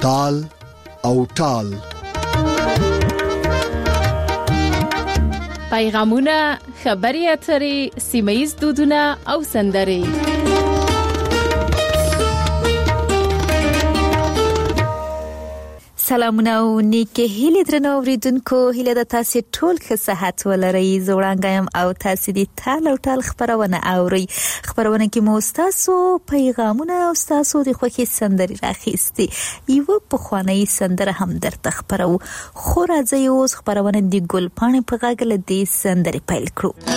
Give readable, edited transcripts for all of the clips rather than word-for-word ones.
تال او ټال. پیغامونه، خبري اترې، سیمه‌ییز دودونه او سندرې. سلامونه او نیکه هیله درنو اوریدونکو، هیله د تاسو ټول ښه صحت ولرئ. زوړانګایم او تاسو د تال او ټال خبرونه اوري. خبرونه کې مو تاسو پیغامونه او تاسو د خوښي سندري راخېستي. یو په خواني سندره هم درته خبرو. خو راځي اوس خبرونه د ګلپاڼې په غاګل د سندري پیل کړو.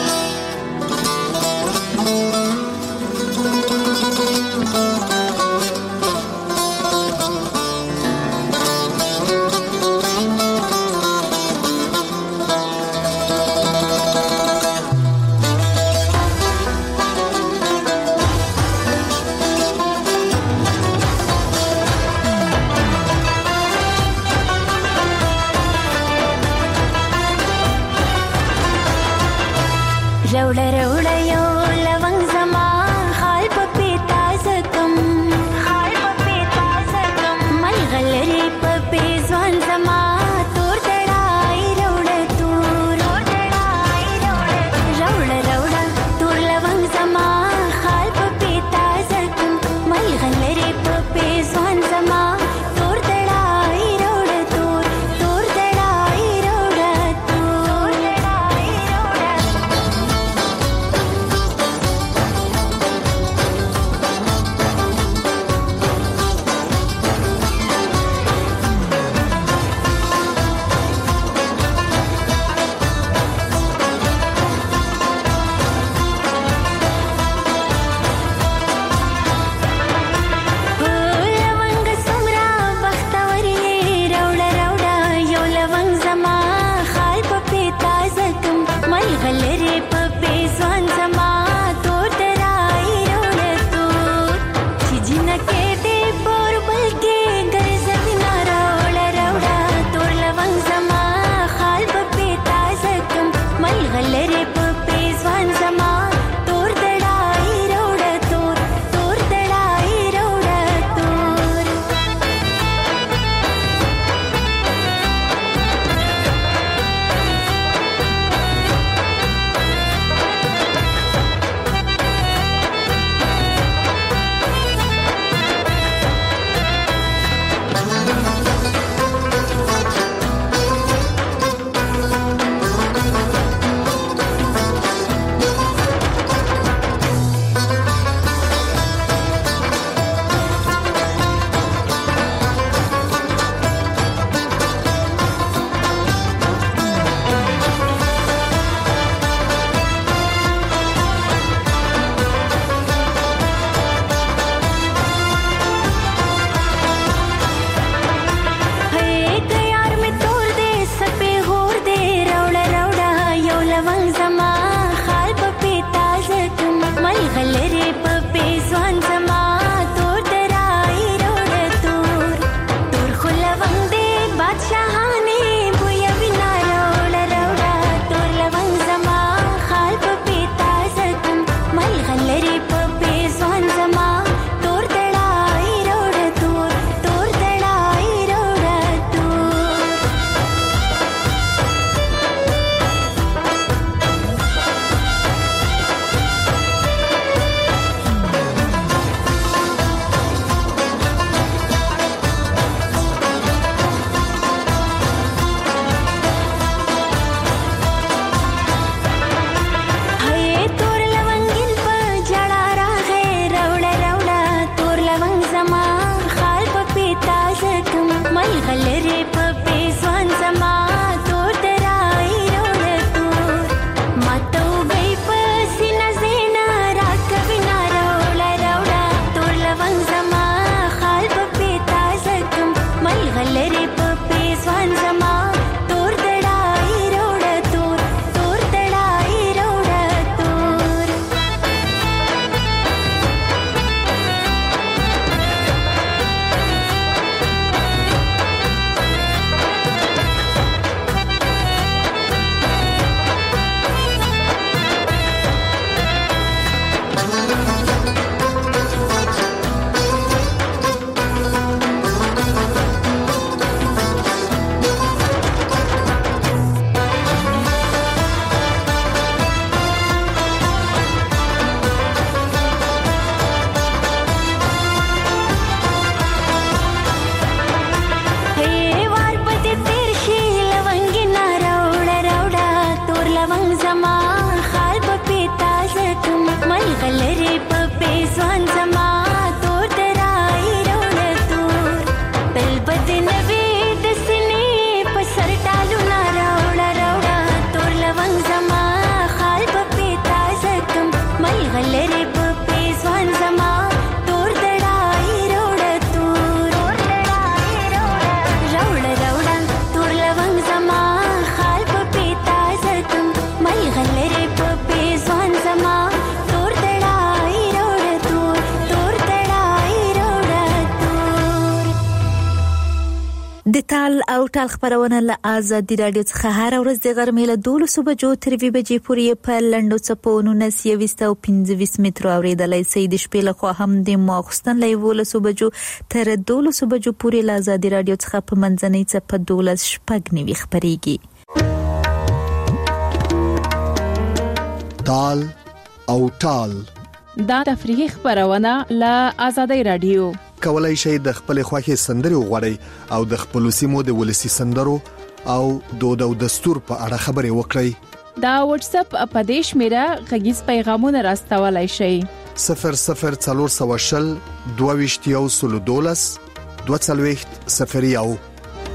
د تال او ټال خبرونه له آزادي رادیو څخه هر ورځ د غرمې له 12 بجو تر 2 بجې پورې په لنډو څپو 1925 متر اوریدلای شئ. د شپې له خوا هم د ماخستن له 12 بجو تر 12 بجو پورې له آزادي رادیو څخه په منځنۍ څپه 12 شپږ نیوي خبريږي. تال او ټال دا تفریحي خبرونه له آزادي رادیو. کولای شئ د خپل خوښي سندري وغوړئ او د خپل سیمو د ولسی سندرو او دود او دستور په اړه خبري وکړئ. دا واتس اپ اپدیش میرا غږیز پیغامونه راستولای شئ. 0040 22 22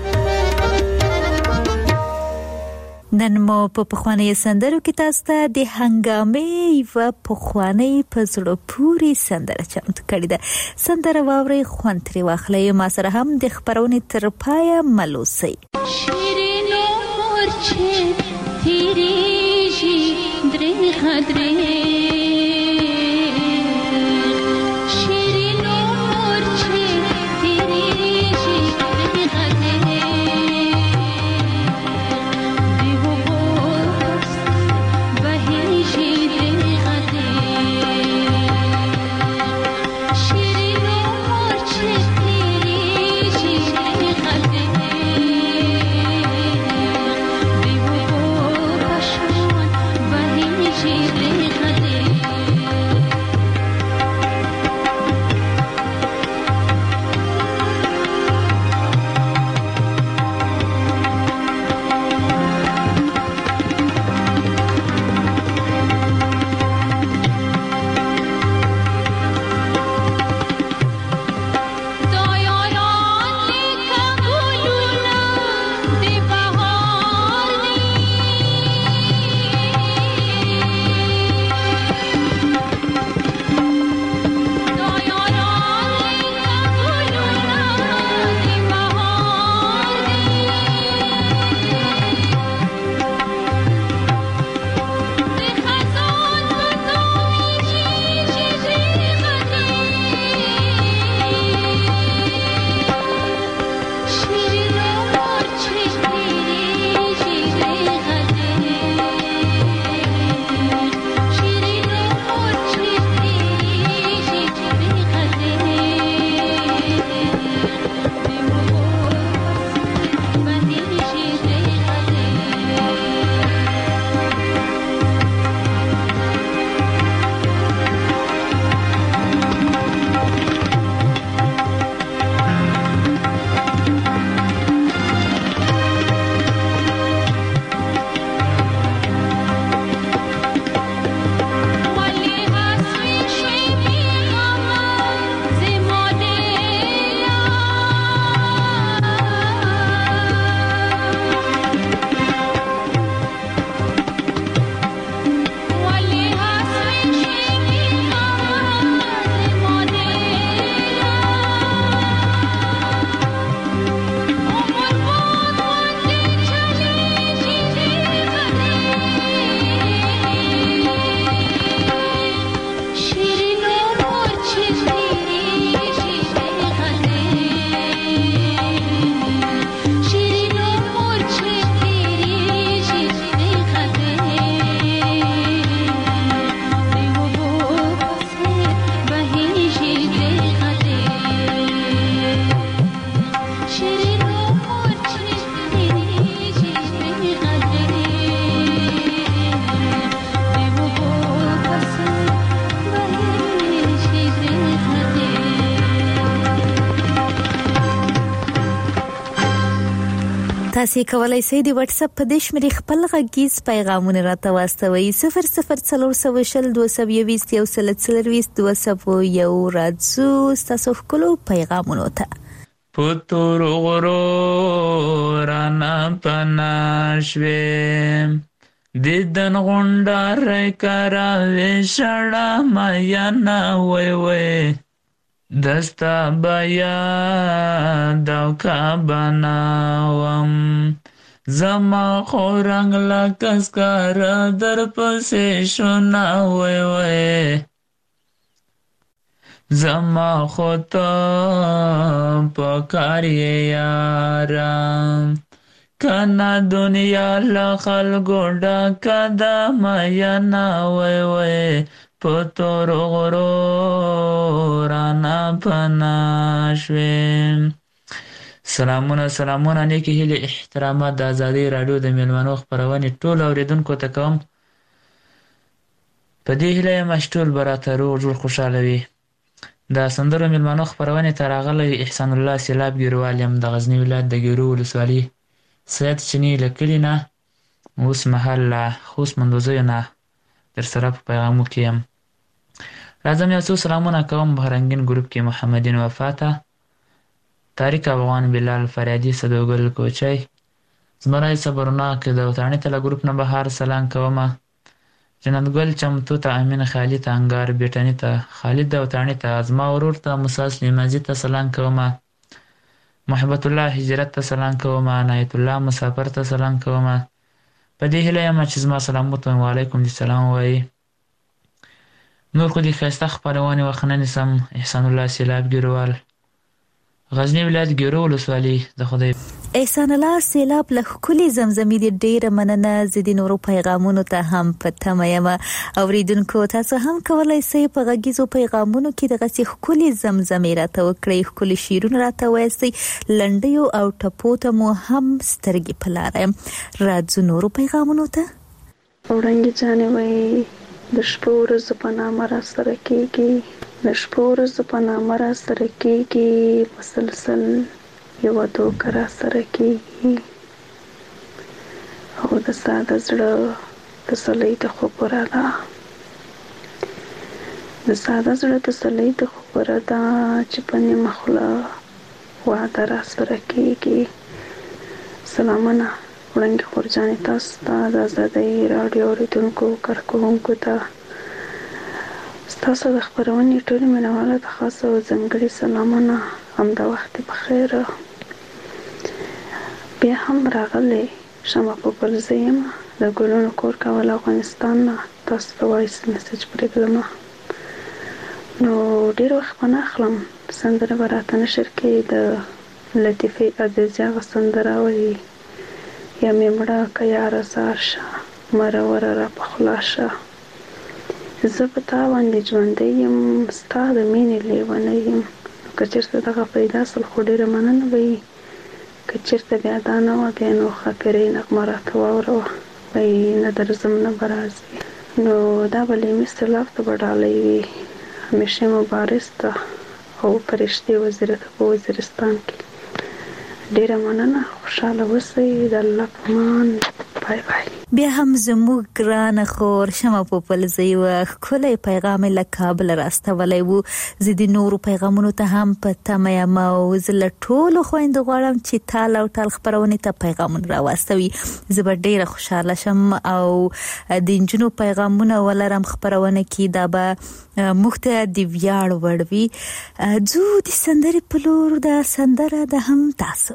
نن مو په پخوانی سندرو کې تاسو ته د هنګامې و پخوانی پزړو پوری سندره چمتو کړې ده. سندره واوري خوند ترې واخلئ. ما سره هم د خبرونې تر پایه ملوسي. شیرینو مورچه تیریږي درې خدرې تاسو کولای شئ د واتس اپ په دې شمېرې خپل غږیز پیغامونه راته واستوئ. 004022 راځو تاسو خپل پیغامونه ته. پتور غرو رانا پناشوي دیدن غونډار کرا وشړه میا نا وای وای دستا بیا داو کا بناوم زما خورنګ لکس کار در پسې شونا وای وای زما خو ته پکار یې یارم کنه دنیا له خلکو ډکه ده میینه وای وای په تورو غرو رانه پناه شوې. سلامونه نیکې هیلې احترامات د ازادۍ راډیو د میلمنو خپرونې ټولو اورېدونکو ته کوم. په دې هیله یم چې ټول به راته روغ جوړ خوشحاله وي. د سندرو میلمنو خپرونې ته راغلی احسان الله سیلاب ګیروال یم د غزني ولایت د ګیرو ولسوالي سید چیني له کلي نه اوس مهال له خوست مندوزیو نه در سره په پیغامو کې یم. راځم یو څو سلامونه کوم بهرنګین ګروپ کې محمدین وفاته، طارق افغان، بلال فریادي، صدوګل کوچی، زمرای صبرناک د وطاني تله ګروپ نه بهار سلام کومه، جنتګل چمتو ته، امین خالی ته، انګار بیټني ته، خالد د وطاني ته، ازما ورور ته، موسی سلیمانزي ته سلام کومه، محبت الله هجرت ته سلام کومه، عنایت الله مسافر ته سلام کومه. په دې هیله یم چې زما سلام وته وعلیکم السلام وایي. نور خو دې ښایسته خپرونې وخت نه نیسم. احسان الله سیلاب ګیروال، غزني ولایت ګیرو ولسوالي. د خدای احسان الله سیلاب له ښکلي زمزمې دې ډېره مننه. زه د نورو پیغامونو ته هم په تمه یم. اوریدونکو تاسو هم کولی شئ په غږیزو پیغامونو کې دغسې ښکلي زمزمې راته وکړئ، ښکلي شعرونه راته ووایاستئ، لنډیو او ټپو ته مو هم سترګې په لاره یم. راځو نورو پیغامونو ته. وړانګې جانې وایي د شپو ورځو په نامه را سره کېږي، د شپو ورځو په نامه را سره کېږي، مسلسل یوه دوکه را سره کېږي، او د ساده زړه تسلۍ د خبره ده، د ساده زړه تسلۍ د خبره ده چې په نیمه خوله واده را سره کېږي. سلامونه وړانګې خورجانې تاسو ته، د ازادۍ راډیو اورېدونکو کارکوونکو ته، ستاسو د خپرونې ټولې مینوالو ته خاصه او ځانګړي سلامونه. همدا وخت په خیر. بیا هم راغلی شمه په بل زه یم د ګلونو کور کول افغانستان نه تاسو ته وایس میسج پرېږدمه. نو ډېر وخت به نه اخلم، سندره به راته نشر کې د لطیفې عزیزي هغه سندره وایي یا مې مړه که یاره زار شه مرور را پخلا شه. زه په تا باندې ژوندی یم، ستا د مینې لیونی یم. که چېرته دغه پیدا سل خو ډېره مننه به وي. که چېرته بیا دا نه وه بیا نو ښاپیرۍ نغمه راته واوروه وایي نه درځم نه به راځي. نو دا به لیمي سېلاب ته به ډالۍ وي، همیشه مبارز ته او فرشتې وزیره ته په وزیرستان کې. ډېره مننه، خوشحاله اوسئ، د الله په امان. بای بای. بیا هم زموږ ګرانه خور شمه پوپلزی یوه ښکلی پیغام له کابل راستولی و. زه د نورو پیغامونو ته هم په تمه یم او زه له ټولو خویندو غواړم چې تال او ټال خپرونې ته پیغامونه راواستوي. زه به ډېره خوشحاله شم او د نجونو پیغامونه ولرم خپرونه کې. دا به موږ ته د ویاړ وړ وي. ځو د سندرې په لور، د سندره د هم تاسو.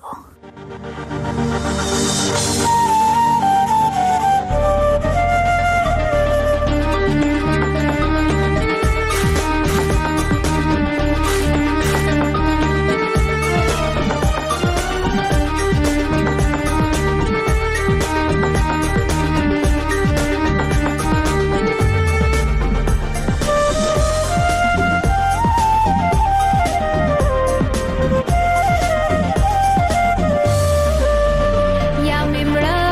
یا مې مړه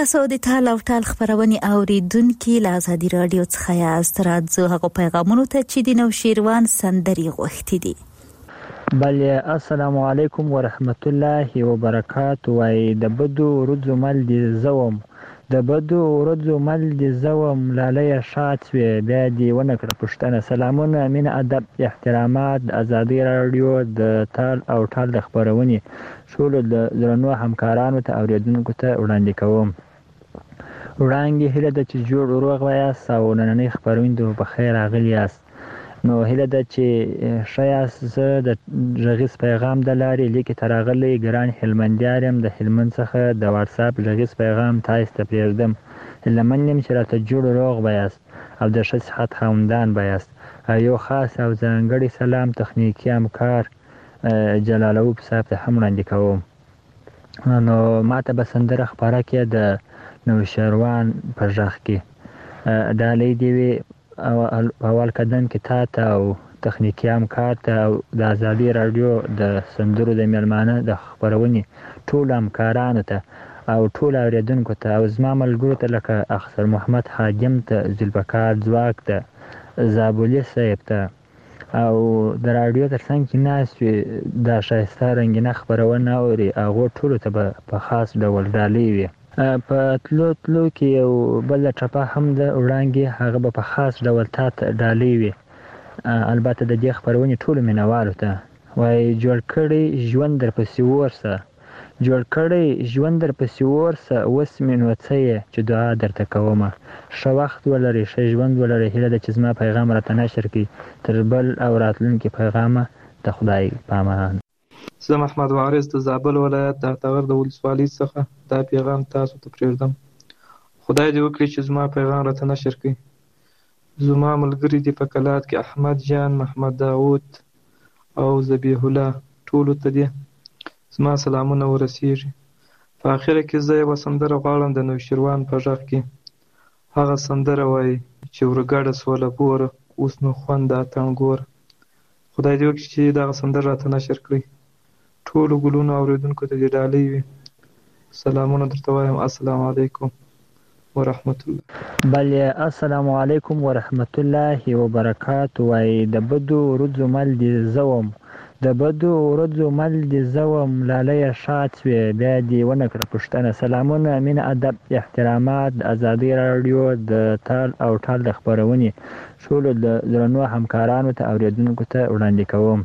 تاسو د ټال او ټال خبرونه اوریدونکو له ازادي رادیو څخه یاست. راځو هغه پیغامونو ته چې د نوشیروان سندري غوښتي دي. بله السلام علیکم ورحمت الله وبرکاته. وای د بدو ورځو مل دي زوم د بدو ورځو مل دي زوم لاله شات وی بیا دی ونه کړ پښتنه. سلامونه مين ادب احترامات ازادي رادیو د ټال او ټال خبرونه شول د درنو همکارانو ته اوریدونکو ته وړاندې کوم. وړاندې هله د چې جوړ روغ وایاست او نننې خبرونه په خیر راغلی یاست. نو هله د چې شایاس زه د ژغیز پیغام د لارې لیکي تراغلی ګران هلمندیارم د هلمند څخه د واتس اپ ژغیز پیغام تاسو ته پریږدم. هلمندیم چې راته جوړ روغ وایاست او د ښه صحت خاوندان وایاست. یو خاص او ځانګړی سلام تخنیکی همکار جلالوب صاحب ته هم وړاندې کوم. نو ماته به سندره خبره کې د نوشیروان په ژغ کې دا لیدي وی اول قدم کې تا او تخنیکی همکار ته او د ازادي رادیو د سندرو د میلمانه د خبرونې ټول همکارانو ته او ټول اوریدونکو ته او زما ملګرو ته لکه اخسر محمد حاجم ته ذوالبقار ځواک ته زابولي صاحب ته او د رادیو ترڅنګ کې ناست دا شایسته رنګینه خبرونه اوري هغو ټولو ته به په خاص ډول ډالۍ وي. په تلو کې یو بل ټپه هم د وړاندې هغه به په خاص ډول تا ته ډالۍ وي. البته د دې خبرونې ټولو مینوالو ته وایي جوړ کړی ژوند در پسې ورسه جوړ کړی ژوند در پسې ورسه اوس مې نو څه یې چې دعا درته کومه. ښه وخت ولرئ ښه ژوند ولرئ. هیله ده چې زما پیغام راته نشر کړي تر بل او راتلونکي پیغامه د خدای پامان. زه محمد وارث د زابل ولایت د اتغر د ولسوالۍ څخه دا پیغام تاسو ته پرېږدم. خدای دې وکړي چې زما پیغام راته نشر کړي. زما ملګري دي په کلات کې احمد جان، محمد داود او ذبیح الله ټولو ته دي زما سلامونه ورسیږي. په اخره کې زه یوه سندره غواړم د نوشیروان په غږ کې. هغه سندره وایي چې ورګډه سوله بوره اوس نو خوند اتڼ ګوره. خدای دې وکړي چې دغه سندره راته نشر کړي. ټولو ګلونو اوریدونکو ته دې ډالۍ وي. سلامونه درته وایم. السلام علیکم ورحمت الله. بله السلام علیکم ورحمت الله وبرکاته. وای د بدو ورځو مل دي زوم د بدو ورځو مل دي زوم لاله شات وی بیا دی ونه کړ پښتنه. سلامونه مين ادب احترامات ازادي رادیو د ټال او ټال خبرونه شول د درنو همکارانو ته اوریدونکو ته وړاندې کوم.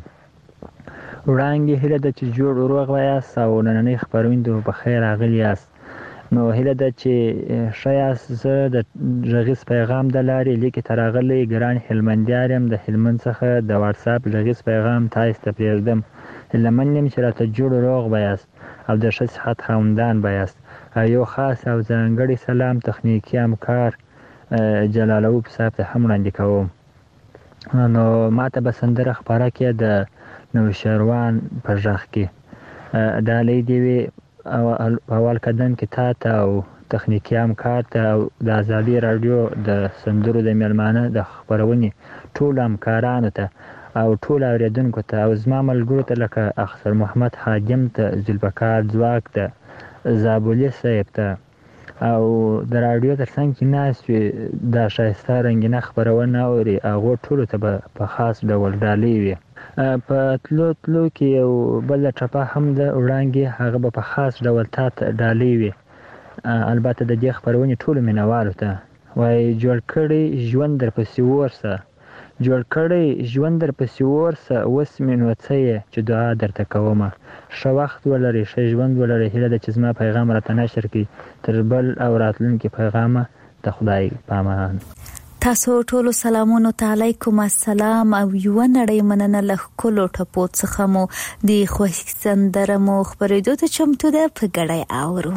وړاندې هله د چې جوړ روغ وایاست او نننې خبرونه په خیر راغلی یاست. نو هله د چې شایاس زه د ژغیز پیغام د لارې لیکي تراغلی ګران هلمندیارم د هلمند څخه د واتس اپ ژغیز پیغام تاسو ته پرېږدم. هلمندیم چې راته جوړ روغ وایاست او د ښه صحت خاوندان وایاست. یو خاص او ځانګړی سلام تخنیکی همکار جلالوب صاحب ته هم وړاندې کوم. نو ماته به سندره خبره کې د نوشیروان په غږ کې دا لیدي وی اول قدم کې تا او تخنیکی همکار ته او د ازادي رادیو د سندرو د میلمانه د خبرونې ټول همکارانو ته او ټول اوریدونکو ته او زما ملګرو ته لکه اخسر محمد حاجم ته ذوالبقار ځواک ته زابولي صاحب ته او د رادیو ترڅنګ کې ناست دا شایسته رنګینه خبرونه اوري هغو ټولو ته به په خاص ډول ډالۍ وي. په تلو کې یو بل ټپه هم د وړاندې هغه به په خاص ډول تا ته ډالۍ وي. البته د دې خبرونې ټولو مینوالو ته وایي جوړ کړی ژوند در پسې ورسه جوړ کړی ژوند در پسې ورسه اوس مې نو څه یې چې دعا درته کومه. ښه وخت ولرئ ښه ژوند ولرئ. هیله ده چې زما پیغام راته نشر کړي تر بل او راتلونکي پیغامه د خدای پامان. تاسو ټولو سلامونو ته علیکم السلام او یو نړۍ مننه له ښکلو ټپو څخه مو د خوښ سندره مو خپرېدو ته چمتو ده په ګډه اورو.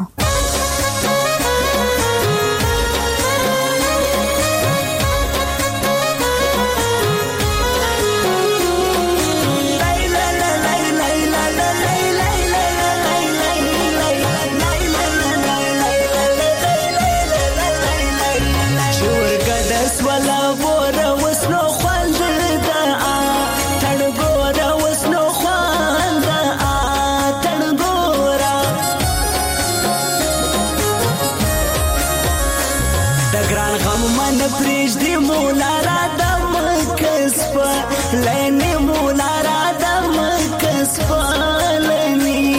لینې مولا را دم کسپالنی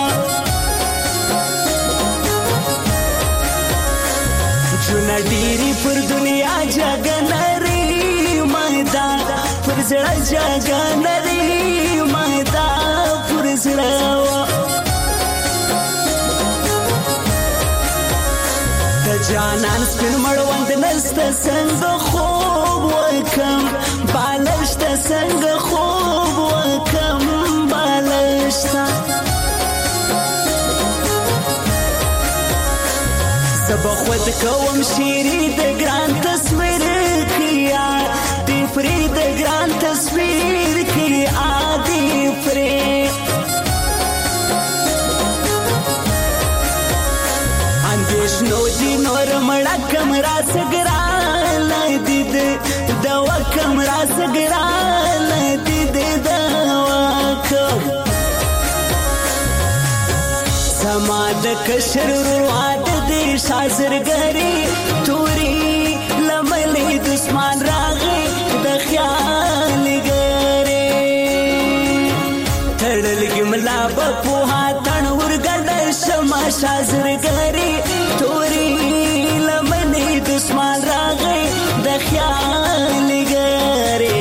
چونه ډیری پر دنیا جګنری مایدا پر زړه جګنری مایدا پر زړه جانان سپین مړوند نسته څنګه خوب وکم بالشته څنګه خوب وکم بالشته زب خود کوم شیری د ګران تصویر کیا دی فری د ګران تصویر کیا دی فری اندیشنو دی نور مړه کمرا سګرال دید دوا کمرا سګرال دید دوا سما د کشر رواد دی شازرګری توري لملې دشمن راغی د خیال ګری تړل ګملا په هاتن ورګډ شما شازرګری توري لملې دشمن راغی د خیال ګری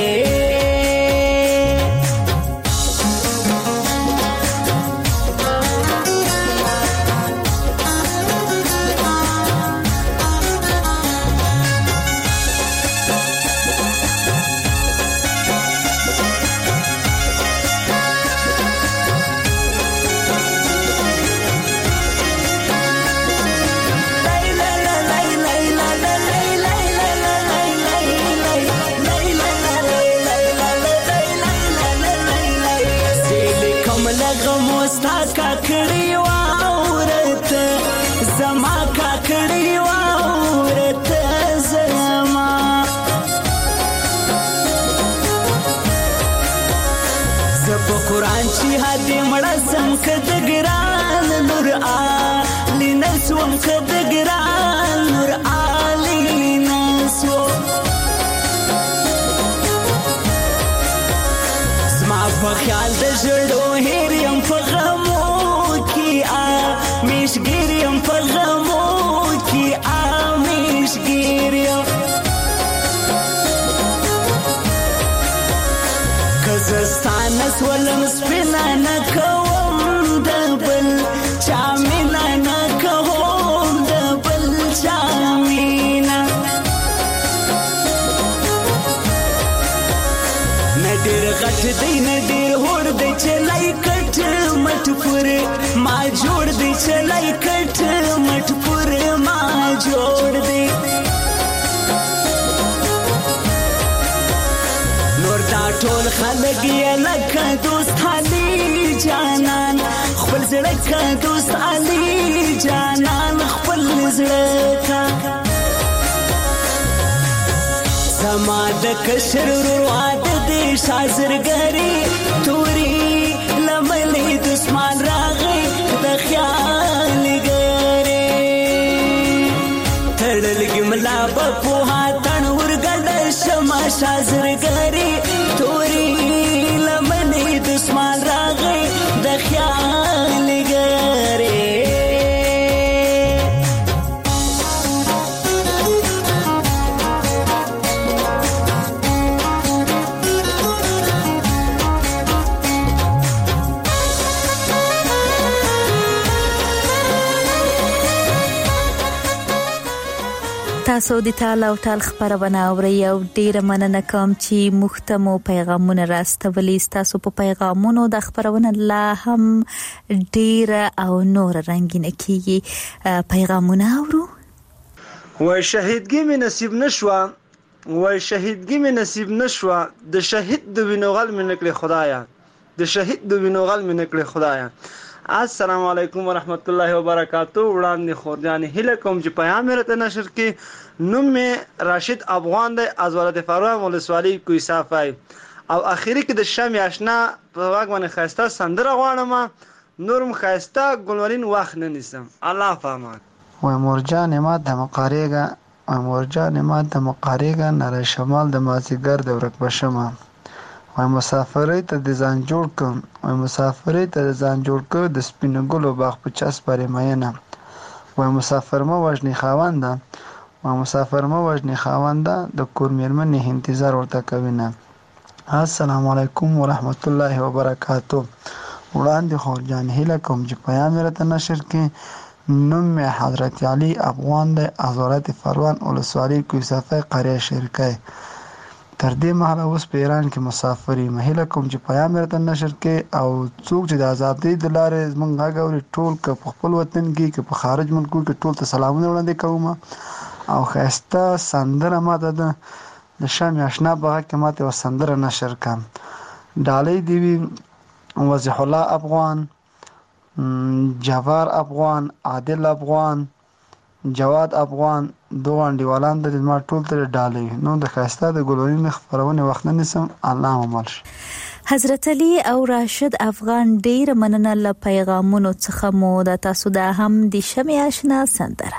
ستا کاکړی واورت زما کاکړی واورت زما زب قرآن چې هدي مړه سم کد ګران نور علی نسوم کد ګران نور علی نسو زما په خیال د ژړو هېریم په غمو کې میشګیریم په غمو کې میشګیریم که زه ستا نه سولم سپینه نه کوم د بل چا مینه نه کوم د بل چا مینه نه ډېر غټ دی نه ډېر هوړ دی چې لای کټ مټ پورې ما جوړ دی چې لای کټ مټ پورې ما جوړ دی نور دا ټول خلک یې لکه دوست علي جانان خپل زړه که دوست علي جانان خپل زړه که زما د کشر رواد دی شازرګری توري لملې دشمن راغی د خیال ګری تړل ګملا په هاتن ورګډ شما شازرګری توري لملې دشمن راغی د خیال ګری تاسو د تعالی او تعالی خبرونه اورئ او ډیره مننه کوم چې محتمو پیغامونه راستولي تاسو په پیغامونو د خبرونه لا هم ډیره او نور رنگین کیږي پیغامونه اورو وای شهیدګي مې نصیب نشوا د شهید د وینوغل مې نکړي خدایا السلام علیکم ورحمت الله وبرکاتہ وړاندې خورجان هله کوم چې پیغام راته نشر کې نوم می راشد افغان دی از ولایت فراه ولسوالۍ کوی صافای او اخیری کې د شمع آشنا په واګ باندې خاسته سندره غواړم نورم خاسته ګلورین وخت نه نیسم الله فهمه و مرجان ما د مقاریګه نره شمال د مازیګر د ورک بشمه وای مسافرۍ ته د ځان جوړ کړم، وای مسافرۍ ته د ځان جوړ کړ د سپینو ګلو باغ په چس پرې مینه. وای مسافر مه وژنې خاونده، وای مسافر مه وژنې خاونده، د کور مېرمنې انتظار ورته کوینه. السلام علیکم ورحمت الله وبرکاتو. وړاندې خورجان هیله کوم چې پیام یې راته نشر کړي. نوم مې حضرت علي افغان دی از ولایت فروان ولسوالۍ کوهستان قریه شرکۍ. تر دې مهاله اوس په ایران کې مسافر یم. هیله کوم چې پیام یې راته نشر کړي او څوک چې د ازادۍ د لارې زموږ غږ اوري ټول که په خپل وطن کې که په خارج ملکو کې ټول ته سلامونه وړاندې کوم. او ښایسته سندره ماته د شمع اشنا په غږ کې ماته یوه سندره نشر کړم. ډالۍ دې وي وضیح الله افغان، جوار افغان، عادل افغان، جواد افغان، دو انډیوالان د زما ټول ته ډالۍ. نو د ښایسته د ګلورین خپرونې وخت نه نیسم. الله مو مل شي. حضرت علي او راشد افغان ډیر مننه له پیغامونو څخه مو د تاسو د هم د شمع اشنا سندره.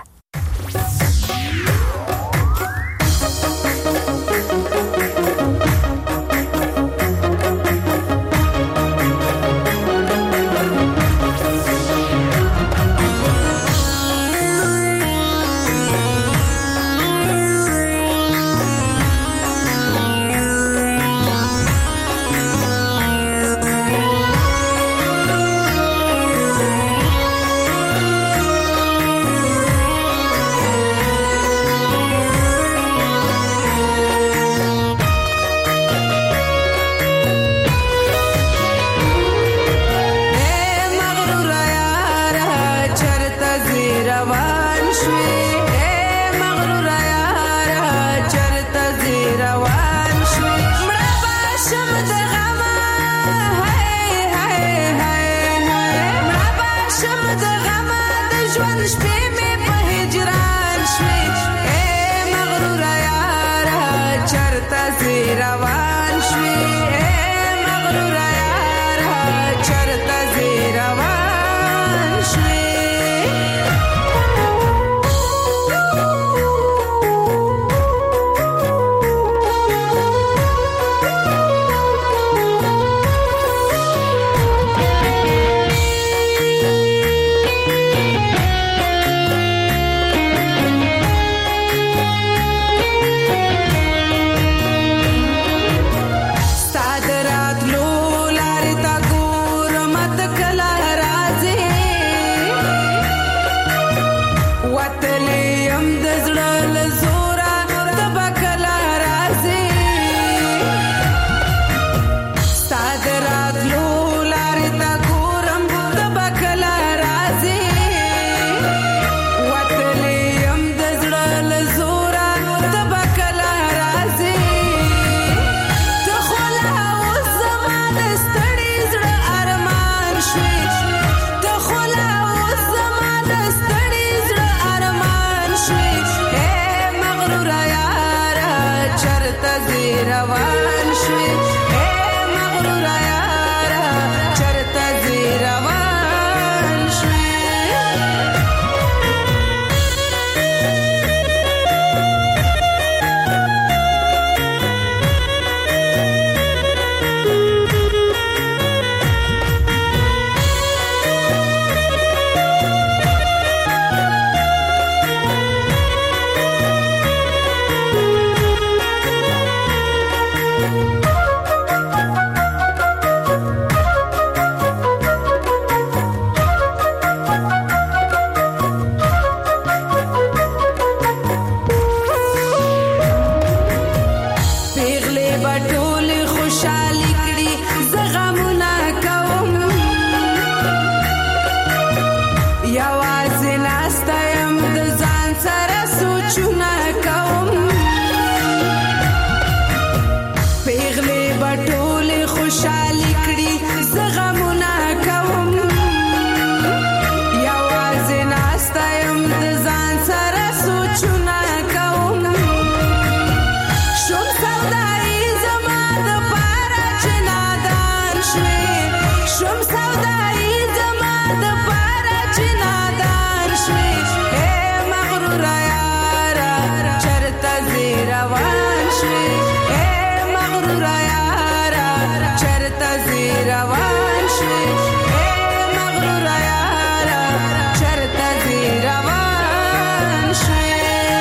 زی روان شوی مغرور یارا چرته زی روان شوی.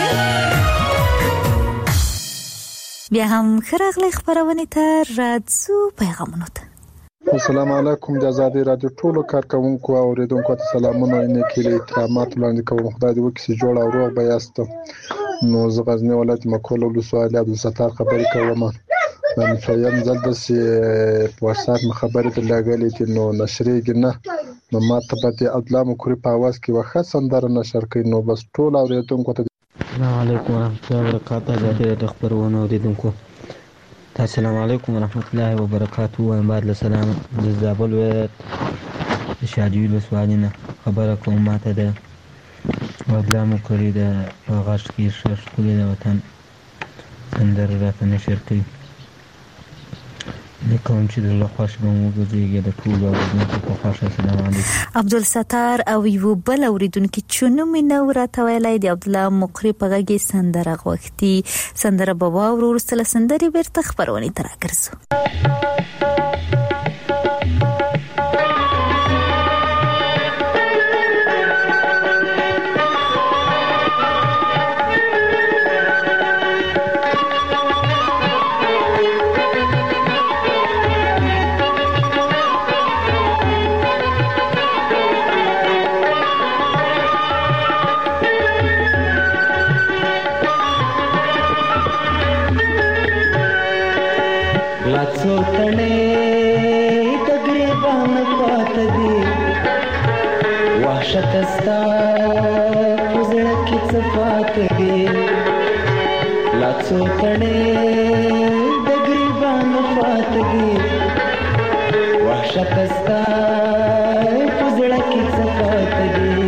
بیا هم خراغلی خبرونه ته راځو پیغامونو ته. السلام علیکم د آزادۍ رادیو ټولو کارکونکو او اوریدونکو ته سلامونه او نیکې احترامات وړاندې کوم. خدای دې وکړي چې جوړ او روغ به یاست. نو زه غزنی ولایت مکول ولسوالۍ عبدالستار خبرې کوم. نن څویم ځل داسې په واتساپ مې خبرې درلګلې دي نو نشریږي نه، نو ما ته به د عبدالله مکوري په اواز کې یوه ښه سندره نشر کړي. نو بس ټول اوریدونکو ته السلام علیکم ورحمۃ اللہ وبرکاتہ. آزادۍ رادیو خبرونه اوریدونکو ته السلام علیکم ورحمۃ اللہ وبرکاتہ. وایم بعد له سلام د زابل ولایت د شاجوی ولسوالۍ نه خبره کوم. ماته د عبدالله مکوري د په غږ کې ښه ښکلې د وطن سندره راته نشر کړي. زه کوم چې د زړه خوښ به مو وګرځېږي د ټولو اورېدونکو په خوښه. السلام علیکم. عبدالستار او یو بل اوریدونکي چې نوم یې نه راته ویلی د عبدالله مقری په غږ یې سندره غوښتي. سندره به واورو. وروسته له سندرې بیرته خپرونې ته راګرځو. شکستا پزړه کې صفات دي لا څو تڼې د ګریبان فات دي وحشتستا پزړه کې صفات دي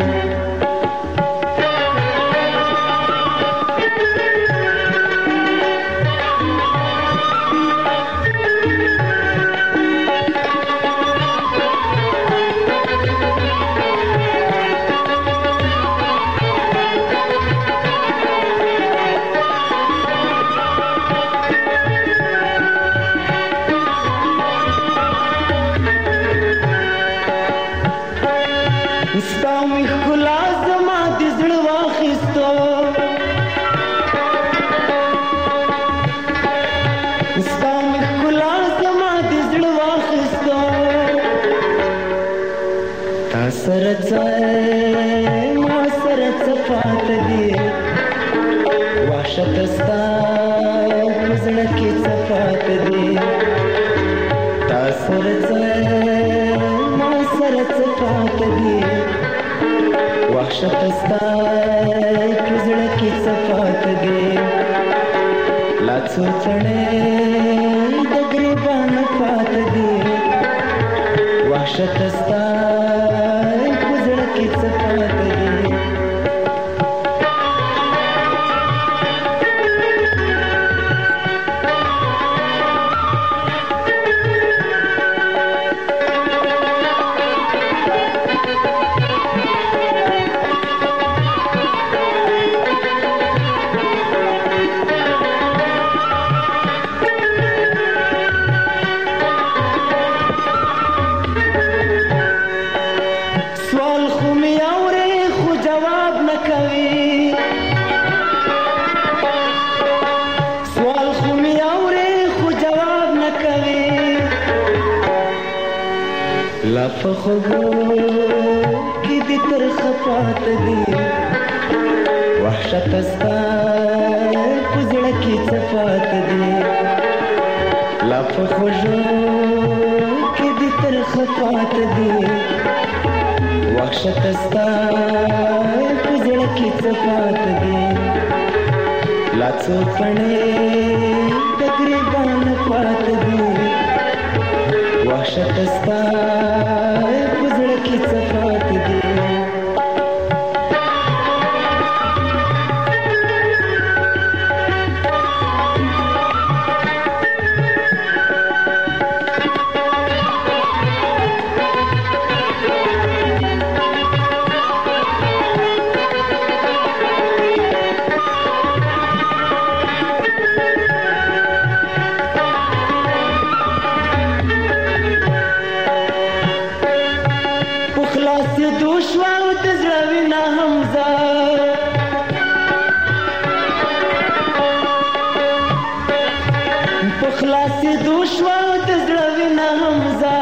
خلاصې دوشوا د زړه وینه همزه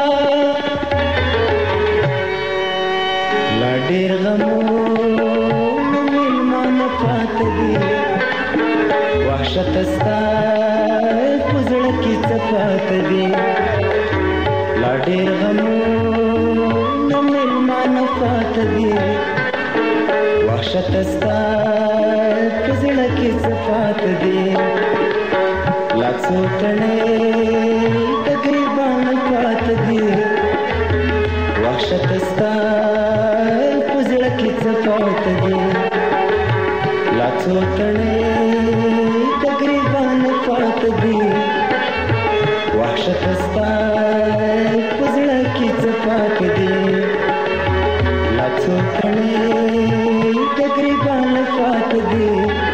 لا ډېر غمونه مېلمانه پاته دي وحشت ستا په زړه کې څه پاته دي لا ډېر غمونه مېلمانه پاته دي وحشت ستا په زړه کې څه پاته دي لا څو تڼۍ د ګریبانو پاته دي وحشت ستا په زړه کې څه پاته دي لا څو تڼۍ د ګریبانو پاته دي وحشت ستا په زړه کې څه پاته دي لا څو تڼۍ د ګریبانو پاته دي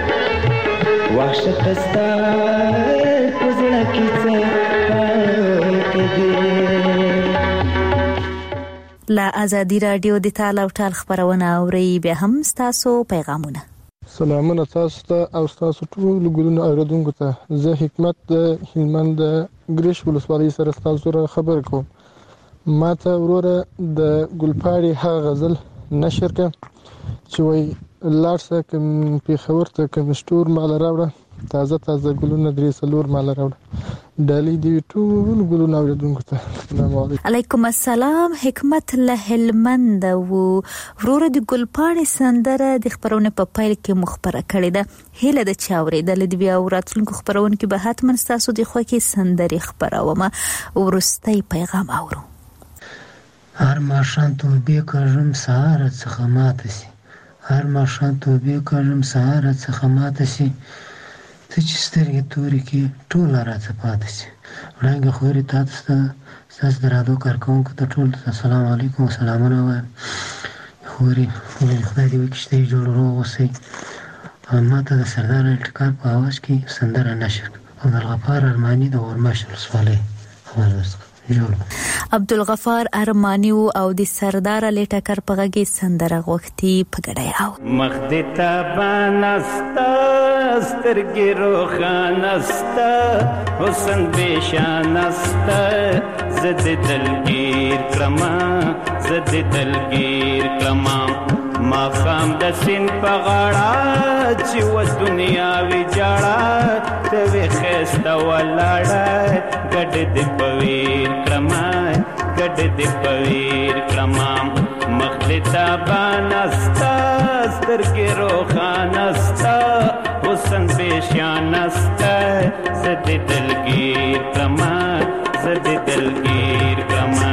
وحشت ستا په زړه کې څه پاته دي. لا ازادي رادیو د تال او ټال خبرونه اوري به هم تاسو پیغامونه. سلامونه تاسو ته او تاسو ټول ګلونه اوریدونکو ته. زه حکمت د هلمند د ګریش ولسوالۍ سره تاسو سره خبر کوم. ما ته وروره د ګلپاړي هغه غزل نشر کړ چې وای لارسه کوم پیښور ته کوم سٹور مال راوړه تازه ګلونه درې څلور مال راوړه ډالۍ دی ټول ګلونه اوریدونکو ته. السلام علیکم. علیکم السلام. حکمت له هلمند وو وروره د ګلپاړي سندره د خبرونه په پایل کې مخبره کړې ده. هله د چاورې د لدبیا او راتلونکو خبرونه کې به حتما تاسو د خو کې سندري خبرومه. ورستۍ پیغام اورو. هر ماشان توبې کوم سهار څخه ماته سي هر ماشان توبې کوم سهار څخه ماته سي ته چې سترګې تورې کې ټول راځه پاتې سي وړاندې خوري تاسو ته تاسو درادو کارکونکو ته ټول السلام علیکم سلامونه وایم خوري خدای دې وکړي جوړ اوسئ. ما ته د سردار الټکار په اواز کې سندره نشر عبدالغفار ارمانی د ورماش ولسوالۍ خبر جوړ عبدالغفار ارمانی او د سردار الټکر په غږی سندره غوښتي په ګډه او مخدتا بانستا سترګې روخانستا حسن بشانستا زد دلگیر کرما زد دلگیر کرما ما خام د سین په غاړه چې و دنیا وی جاړه ته وی خسته ولاړه ګډ دې پویر کرما ګډ دې پویر کرما مخلتا بانستا سترګې روخانستا حسن بشانستا زد دلگیر کرما زد دلگیر کرما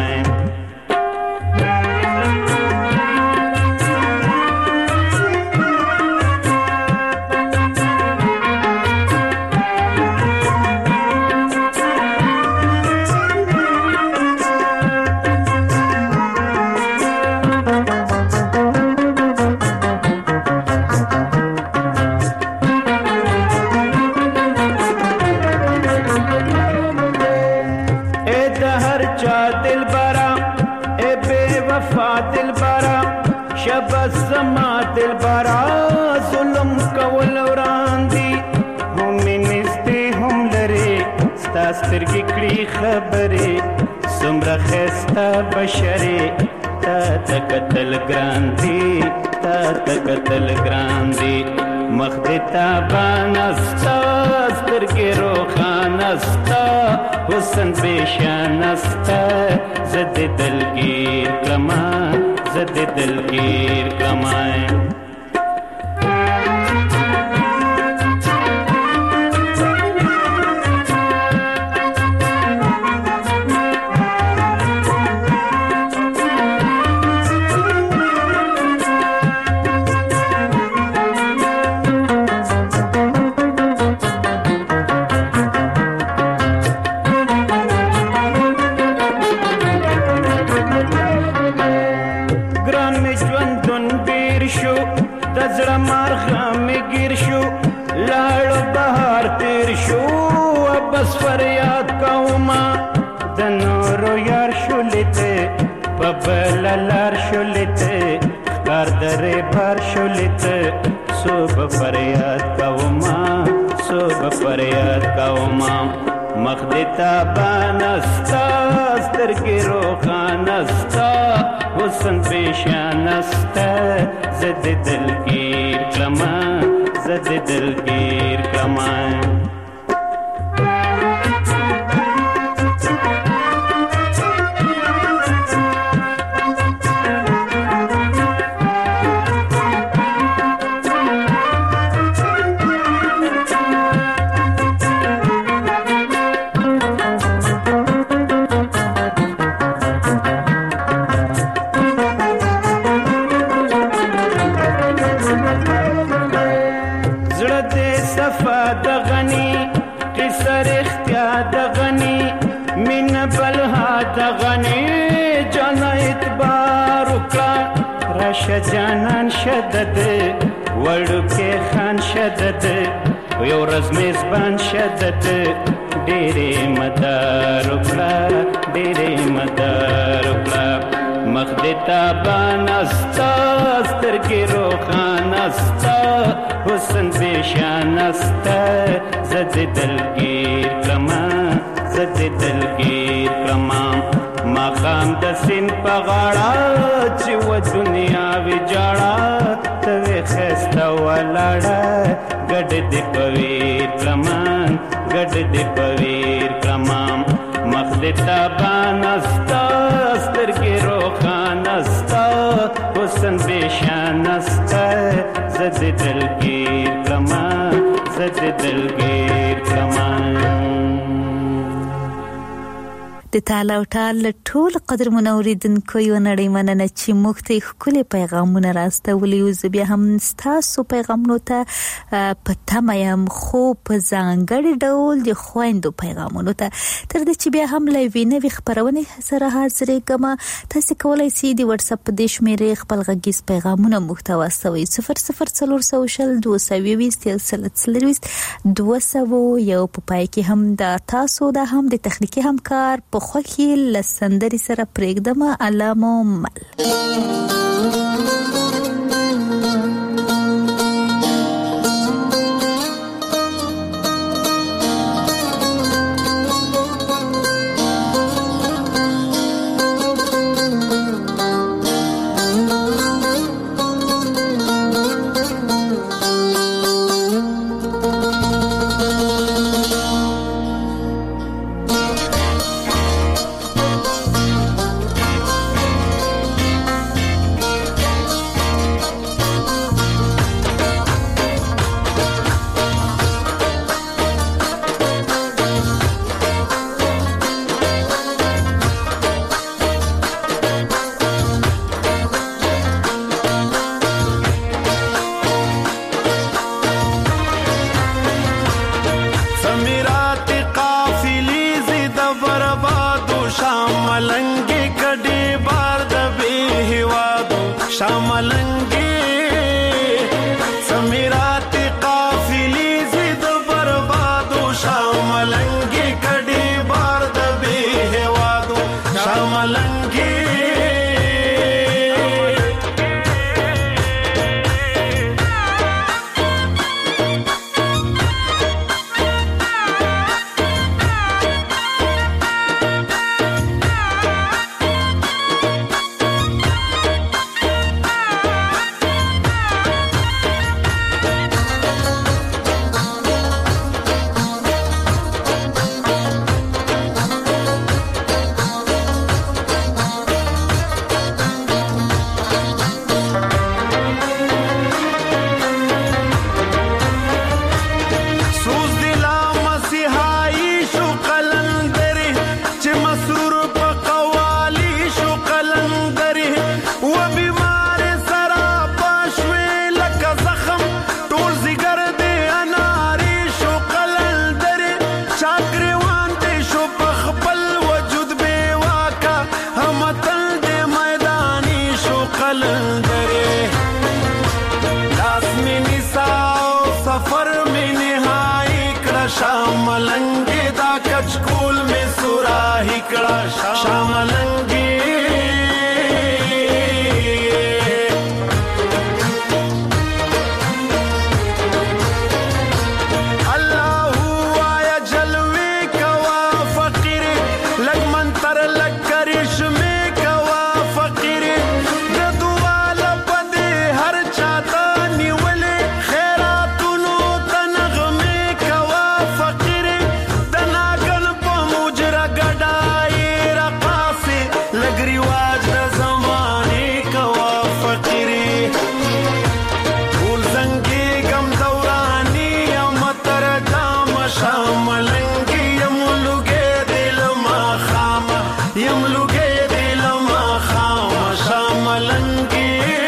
سترګې کړي خبرې څومره ښایسته بشرې تا ته کتل ګران دي تا ته کتل ګران دي مخ دې تابانه ستا سترګې روښانه ستا حسن بېشانه ستا زه دې دلګیر کړمه زه دې دلګیر کړمه مخ دې تابانستا سترګې روښانستا حسن پیشانستا زه دې دلګیر کړمه زه دې دلګیر کړمه جانان شدد وړوکی خان شدد یو ورځ میزبان شدد ډېرې مدار وکړه ډېرې مدار وکړه مخ دې تابانستا سترګې روښانستا حسن پیشانستا زه دې دلګیر کړمه زه دې دلګیر کړمه ماښام د سیند په غاړه چې و دنیا ویجاړه ته وې ښایسته ولاړه ګډ دې په ویر کړمه ګډ دې په ویر کړمه مخ دې تابانستا سترګې روښانستا حسن پیشانستا زه دې دلګیر کړمه زه دې دلګیر کړمه د تال او ټال ټول قدرمنو اوریدونکو یو نړۍ مننه چې موږ ته ښکلي پیغامونه راستولي او زه بیا هم ستاسو پیغامونو ته په تمه یم خو په ځانګړي ډول د خویندو پیغامونو ته تر دې چې بیا هم له یوې نوې خپرونې سره حاضرېږم تاسو کولی شئ د واتس اپ په دې شمېرې خپل غږیز پیغامونه موږ ته واستوئ 00420 200 په پای کې هم د تاسو د هم د تخنیکی همکار په خوخي لسندري سره پرېږدم علامه مل گډای رقاصي لګریواج د زمانه کوا فقيري ټول زنګي غم دوراني متر دام شاملنګي يملوګي دل ما خام يملوګي دل ما خام شاملنګي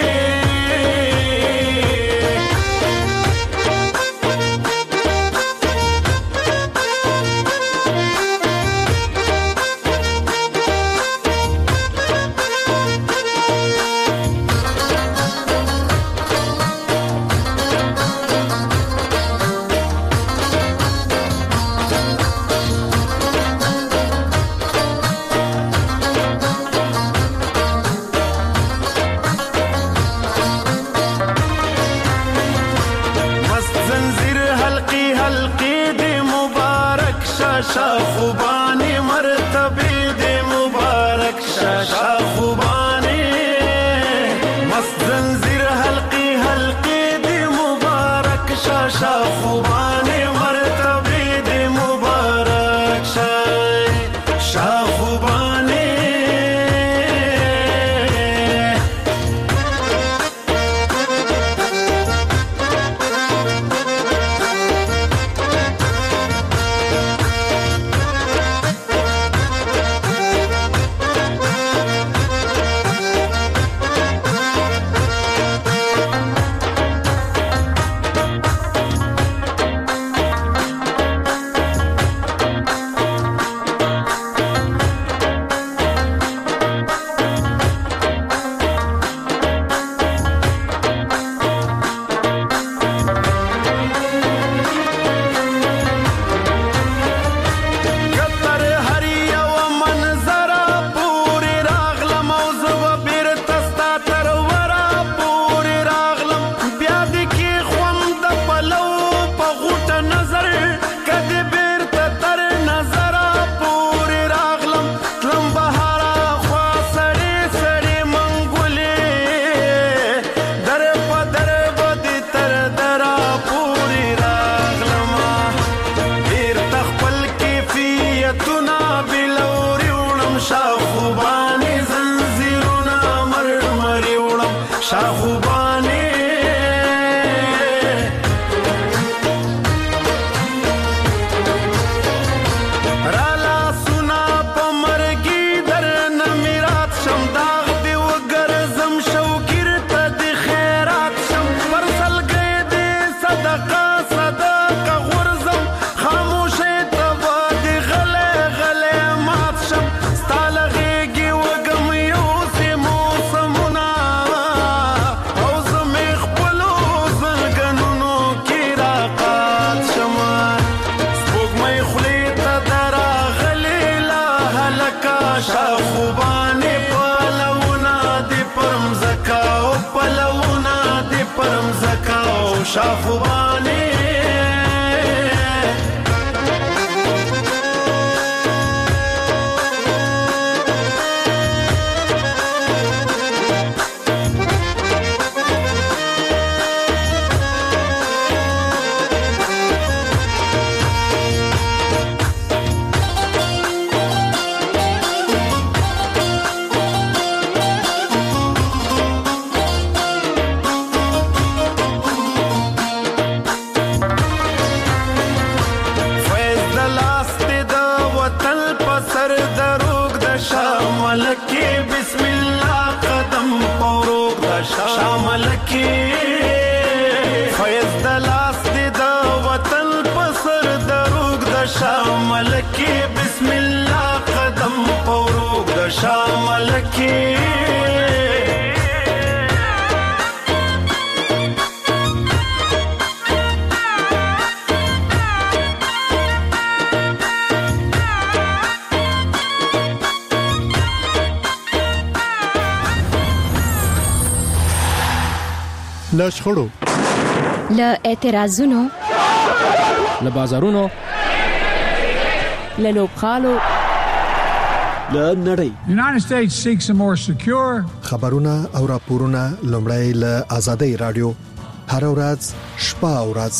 خوبانی مرتبه دے مبارک شاشا خوبانی مست زنجیر حلقی حلقی دے مبارک شاشا خوبانی مرتبه دے مبارک شاشا خوبانی شاخوبانی له شخړو له اعتراضونو له بازارونو له لوبخالو له نړۍ United States seeks a more secure خبرونه او راپورونه لومړی له آزادۍ رادیو هر ورځ شپه او ورځ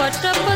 پټ